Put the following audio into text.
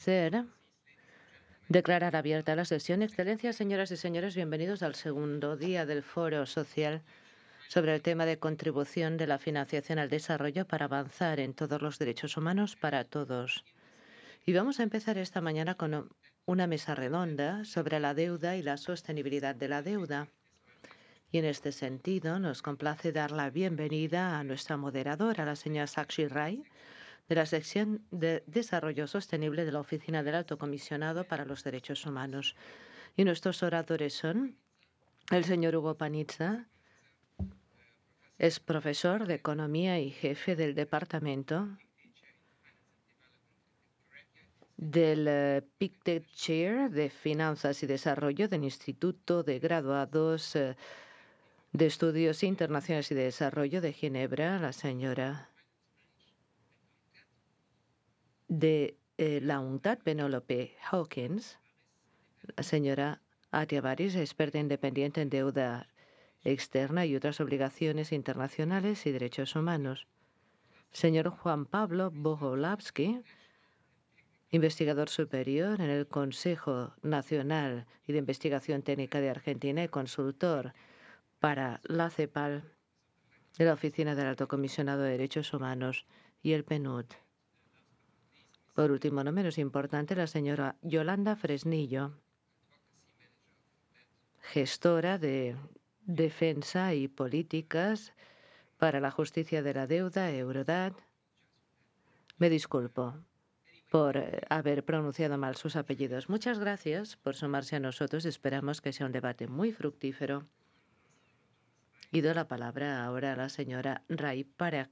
placer declarar abierta la sesión. Excelencias, señoras y señores, bienvenidos al segundo día del Foro Social sobre el tema de contribución de la financiación al desarrollo para avanzar en todos los derechos humanos para todos. Y vamos a empezar esta mañana con una mesa redonda sobre la deuda y la sostenibilidad de la deuda. Y en este sentido, nos complace dar la bienvenida a nuestra moderadora, la señora Sakshi Rai, de la sección de Desarrollo Sostenible de la Oficina del Alto Comisionado para los Derechos Humanos. Y nuestros oradores son el señor Hugo Panizza, es profesor de Economía y jefe del Departamento del PICTED Chair de Finanzas y Desarrollo del Instituto de Graduados de Estudios Internacionales y de Desarrollo de Ginebra, la señora de la UNCTAD, Penélope Hawkins, la señora Atia Baris, experta independiente en deuda externa y otras obligaciones internacionales y derechos humanos. Señor Juan Pablo Bogolavsky, investigador superior en el Consejo Nacional y de Investigación Técnica de Argentina y consultor para la CEPAL de la Oficina del Alto Comisionado de Derechos Humanos y el PNUD. Por último, no menos importante, la señora Yolanda Fresnillo, gestora de Defensa y Políticas para la Justicia de la Deuda, Eurodad. Me disculpo por haber pronunciado mal sus apellidos. Muchas gracias por sumarse a nosotros. Esperamos que sea un debate muy fructífero. Y doy la palabra ahora a la señora Rai para